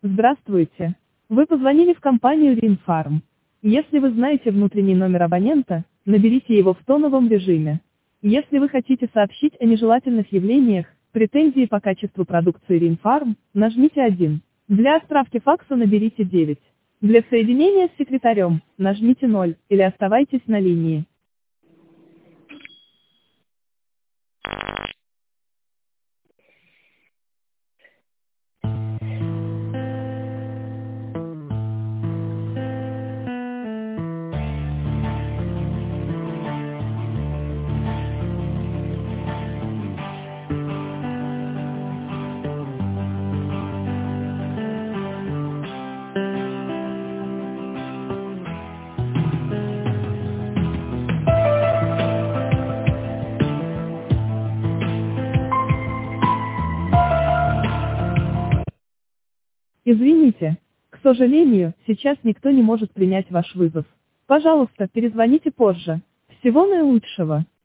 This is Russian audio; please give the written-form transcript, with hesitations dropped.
Здравствуйте. Вы позвонили в компанию Rinfarm. Если вы знаете внутренний номер абонента, наберите его в тоновом режиме. Если вы хотите сообщить о нежелательных явлениях, претензии по качеству продукции Rinfarm, нажмите 1. Для отправки факса наберите 9. Для соединения с секретарем, нажмите 0, или оставайтесь на линии. Извините. К сожалению, сейчас никто не может принять ваш вызов. Пожалуйста, перезвоните позже. Всего наилучшего.